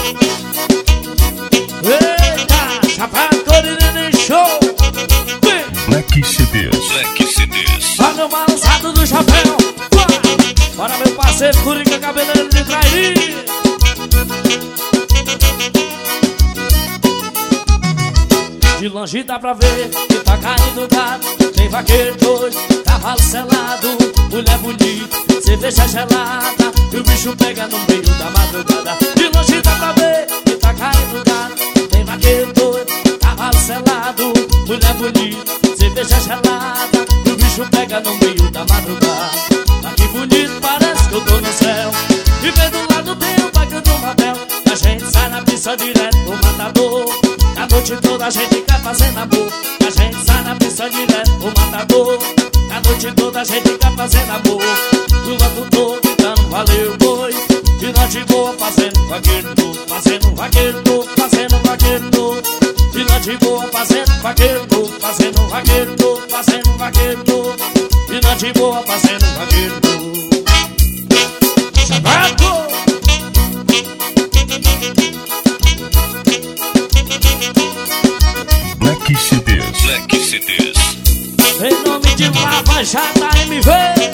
Eita, Chapéu Corinne Show. Black CDs. Olha o balançado do chapéu. Bora meu parceiro Curica, cabeleiro de Trairi. De longe dá pra ver que tá caindo gado. Tem vaqueiro doido, cavalo selado, mulher bonita, cerveja gelada, e o bicho pega no meio da madrugada. De longe dá pra ver que tá caindo gado. Tem vaqueiro doido, cavalo selado, mulher bonita, cerveja gelada, e o bicho pega no meio da madrugada. Mas que bonito, parece que eu tô no céu. E vem do lado tem o bairro do Mabel. A gente sai na pista direto pro matador. A noite toda a gente quer fazer namoro. A gente sai na pista direto pro matador. A noite toda a gente quer fazer namoro. Do lado todo gritando valeu boi. E nós de boa fazendo vaqueiro novo, fazendo vaqueiro novo, fazendo vaqueiro novo. E nós de boa fazendo vaqueiro novo, fazendo vaqueiro novo, fazendo vaqueiro novo. E nós de boa fazendo vaqueiro novo. Chabaco! Black CDs. Em nome de Lava Jato MV.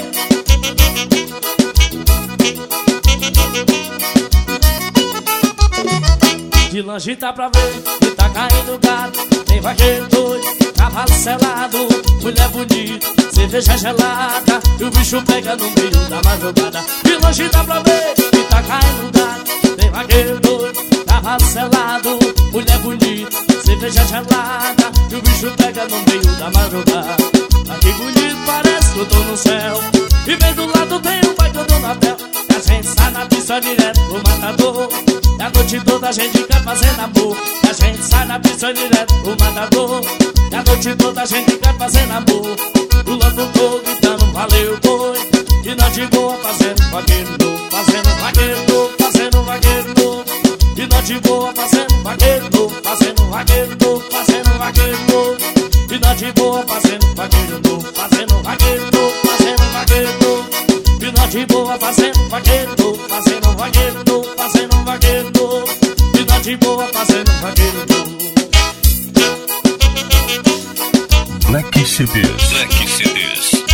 De longe tá pra ver que tá caindo gado. Tem vaqueiro doido, cavalo selado, mulher bonita, cerveja gelada, e o bicho pega no meio da madrugada. De longe dá pra ver que tá caindo gado. Tem vaqueiro doido, cavalo selado, mulher bonita, cerveja gelada, e o bicho pega no meio da madrugada. Mas que bonito, parece que eu tô no céu. E vem do lado tem o bairro do Natel. E a gente sai na pista direto pro matador. E a noite toda a gente quer fazer namoro. E a gente sai na pista direto pro matador. E a noite toda a gente quer fazer namoro. O lado todo gritando valeu boi. E nós de boa fazendo vaqueiro novo, fazendo vaqueiro novo, fazendo vaqueiro novo. E nós de boa fazendo vaqueiro novo, fazendo vaqueiro novo, fazendo vaqueiro novo. E nós de boa fazendo vaqueiro novo, fazendo vaqueiro novo, fazendo vaqueiro novo. E nós de boa fazendo vaqueiro novo, fazendo vaqueiro novo, fazendo vaqueiro novo. E nós de boa fazendo vaqueiro novo. Black CDs.